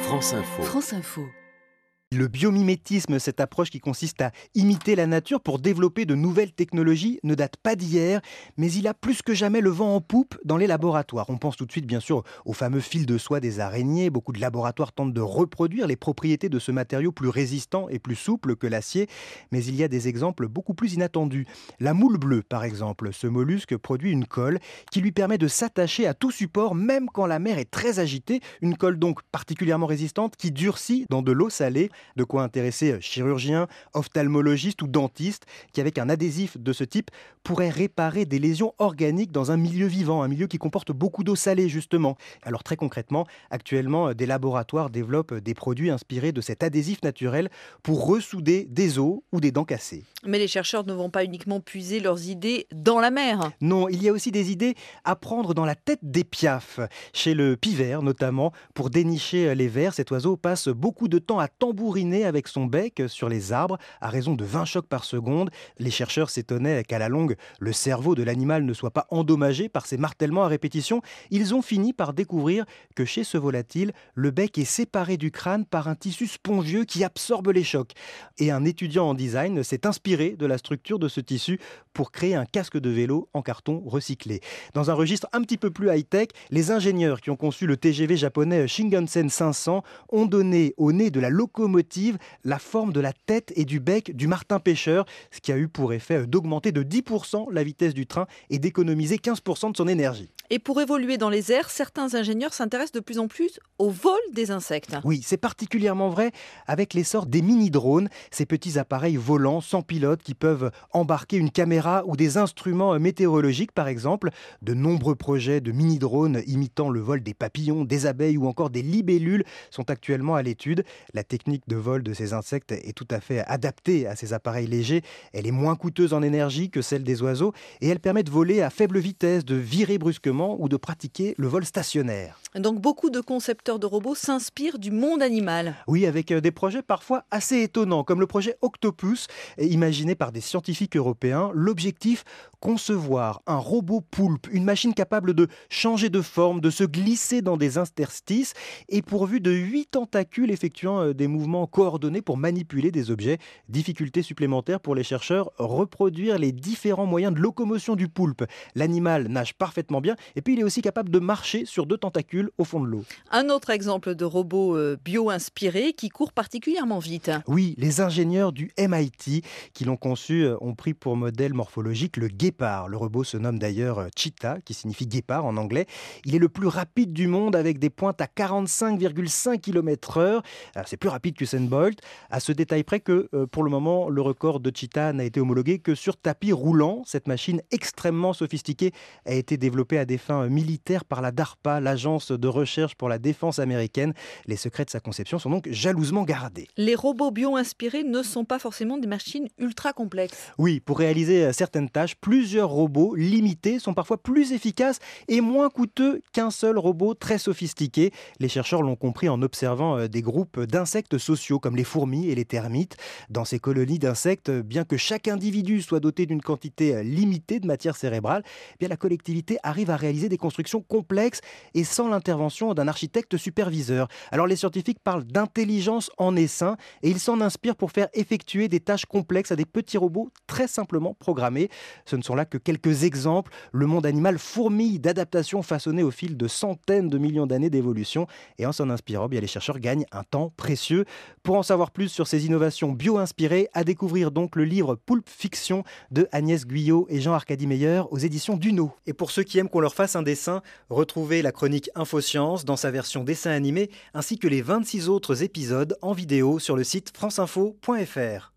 France Info. France Info. Le biomimétisme, cette approche qui consiste à imiter la nature pour développer de nouvelles technologies, ne date pas d'hier, mais il a plus que jamais le vent en poupe dans les laboratoires. On pense tout de suite bien sûr au fameux fil de soie des araignées. Beaucoup de laboratoires tentent de reproduire les propriétés de ce matériau plus résistant et plus souple que l'acier, mais il y a des exemples beaucoup plus inattendus. La moule bleue par exemple, ce mollusque produit une colle qui lui permet de s'attacher à tout support même quand la mer est très agitée, une colle donc particulièrement résistante qui durcit dans de l'eau salée. De quoi intéresser chirurgiens, ophtalmologistes ou dentistes qui, avec un adhésif de ce type, pourraient réparer des lésions organiques dans un milieu vivant, un milieu qui comporte beaucoup d'eau salée justement. Alors très concrètement, actuellement, des laboratoires développent des produits inspirés de cet adhésif naturel pour ressouder des os ou des dents cassées. Mais les chercheurs ne vont pas uniquement puiser leurs idées dans la mer. Non, il y a aussi des idées à prendre dans la tête des piafs. Chez le pivert notamment, pour dénicher les vers, cet oiseau passe beaucoup de temps à tambouriner avec son bec sur les arbres à raison de 20 chocs par seconde. Les chercheurs s'étonnaient qu'à la longue, le cerveau de l'animal ne soit pas endommagé par ces martèlements à répétition. Ils ont fini par découvrir que chez ce volatile, le bec est séparé du crâne par un tissu spongieux qui absorbe les chocs. Et un étudiant en design s'est inspiré de la structure de ce tissu pour créer un casque de vélo en carton recyclé. Dans un registre un petit peu plus high-tech, les ingénieurs qui ont conçu le TGV japonais Shinkansen 500 ont donné au nez de la locomotive la forme de la tête et du bec du martin pêcheur, ce qui a eu pour effet d'augmenter de 10% la vitesse du train et d'économiser 15% de son énergie. Et pour évoluer dans les airs, certains ingénieurs s'intéressent de plus en plus au vol des insectes. Oui, c'est particulièrement vrai avec l'essor des mini-drones, ces petits appareils volants sans pilote qui peuvent embarquer une caméra ou des instruments météorologiques par exemple. De nombreux projets de mini-drones imitant le vol des papillons, des abeilles ou encore des libellules sont actuellement à l'étude. La technique de vol de ces insectes est tout à fait adaptée à ces appareils légers. Elle est moins coûteuse en énergie que celle des oiseaux et elle permet de voler à faible vitesse, de virer brusquement ou de pratiquer le vol stationnaire. Donc beaucoup de concepteurs de robots s'inspirent du monde animal. Oui, avec des projets parfois assez étonnants, comme le projet Octopus, imaginé par des scientifiques européens. L'objectif, concevoir un robot poulpe, une machine capable de changer de forme, de se glisser dans des interstices et pourvu de 8 tentacules effectuant des mouvements coordonnés pour manipuler des objets. Difficulté supplémentaire pour les chercheurs, reproduire les différents moyens de locomotion du poulpe. L'animal nage parfaitement bien et puis il est aussi capable de marcher sur 2 tentacules au fond de l'eau. Un autre exemple de robot bio-inspiré qui court particulièrement vite. Oui, les ingénieurs du MIT qui l'ont conçu ont pris pour modèle morphologique le guépard. Le robot se nomme d'ailleurs Cheetah, qui signifie guépard en anglais. Il est le plus rapide du monde avec des pointes à 45,5 km/h. C'est plus rapide que Usain Bolt. À ce détail près que pour le moment, le record de Cheetah n'a été homologué que sur tapis roulant. Cette machine extrêmement sophistiquée a été développée à des fins militaires par la DARPA, l'agence de recherche pour la défense américaine. Les secrets de sa conception sont donc jalousement gardés. Les robots bio-inspirés ne sont pas forcément des machines ultra complexes. Oui, pour réaliser certaines tâches, plusieurs robots limités sont parfois plus efficaces et moins coûteux qu'un seul robot très sophistiqué. Les chercheurs l'ont compris en observant des groupes d'insectes sociaux comme les fourmis et les termites. Dans ces colonies d'insectes, bien que chaque individu soit doté d'une quantité limitée de matière cérébrale, bien la collectivité arrive à réaliser des constructions complexes et sans l'intervention d'un architecte superviseur. Alors les scientifiques parlent d'intelligence en essaim et ils s'en inspirent pour faire effectuer des tâches complexes à des petits robots très simplement programmés. Ce ne sont là que quelques exemples. Le monde animal fourmille d'adaptations façonnées au fil de centaines de millions d'années d'évolution et en s'en inspirant, bien les chercheurs gagnent un temps précieux. Pour en savoir plus sur ces innovations bio-inspirées, à découvrir donc le livre Pulp Fiction de Agnès Guyot et Jean-Arcadie Meyer aux éditions Duno. Et pour ceux qui aiment qu'on leur fasse un dessin, retrouvez la chronique Infoscience dans sa version dessin animé ainsi que les 26 autres épisodes en vidéo sur le site franceinfo.fr.